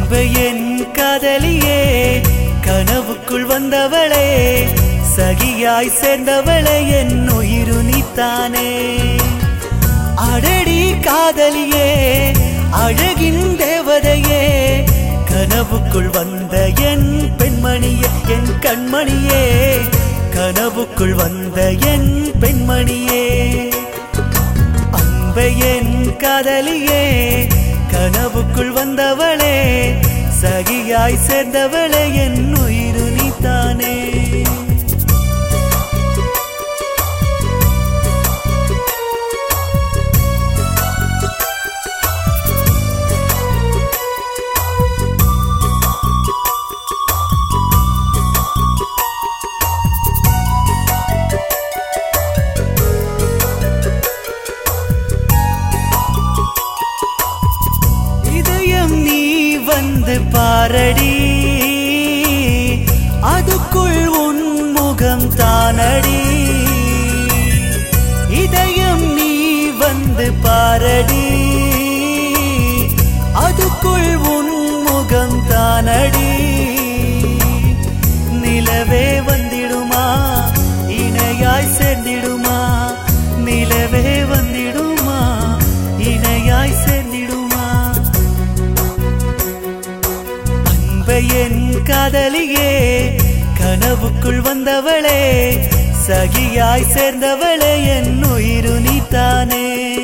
அன்பே என் காதலியே கனவுக்குள் வந்தவளே சகியாய் சேர்ந்தவளே என் உயிரு நீத்தானே அடடி காதலியே அழகின் தேவதையே கனவுக்குள் வந்த என் பெண்மணியே என் கண்மணியே கனவுக்குள் வந்த என் பெண்மணியே அன்பே என் காதலியே கனவுக்குள் வந்தவளே சகியாய் சேர்ந்தவளே என் உயிரு நீத்தானே வந்து பாரடி அதுக்குள் உன் முகம் தானடி இதயம் நீ வந்து பாரடி அதுக்குள் உன் முகம் தானடி நிலவே வந்திடுமா இணையாய் சேர்ந்திடுமா நிலவே வந்திடுமா இணையாய் சேர்ந்திடுமா என் காதலியே கனவுக்குள் வந்தவளே சகியாய் சேர்ந்தவளே என் உயிரு நீத்தானே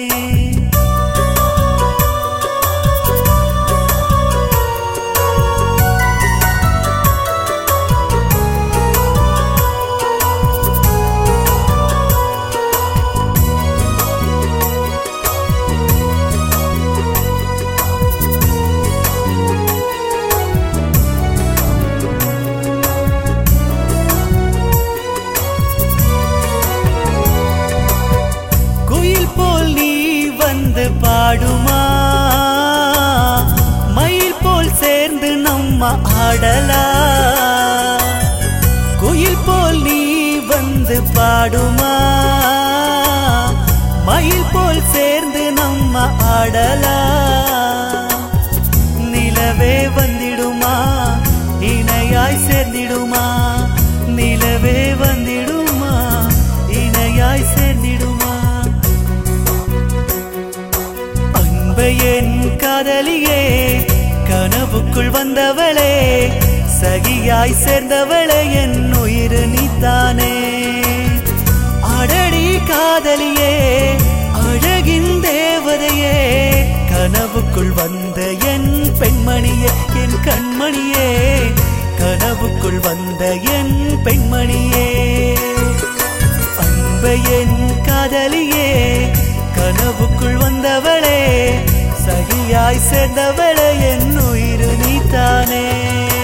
பாடுமா மயில் போல் சேர்ந்து நம்ம ஆடலா குயில் போல் நீ வந்து பாடுமா மயில் போல் சேர்ந்து நம்ம ஆடலா நிலவே வந்திடுமா இணையாய் சேர்ந்திடுமா நிலவே வந்திடுமா இணையாய் சேர்ந்திடுமா என் காதலியே கனவுக்குள் வந்தவளே சகியாய் சேர்ந்தவளே என் உயிரு நீத்தானே அடடி காதலியே அழகின் தேவதையே கனவுக்குள் வந்த என் பெண்மணியே என் கண்மணியே கனவுக்குள் வந்த என் பெண்மணியே அன்பே என் காதலியே கனவுக்குள் வந்தவளே சகியாய் சேர்ந்தவளே என் உயிரு நீத்தானே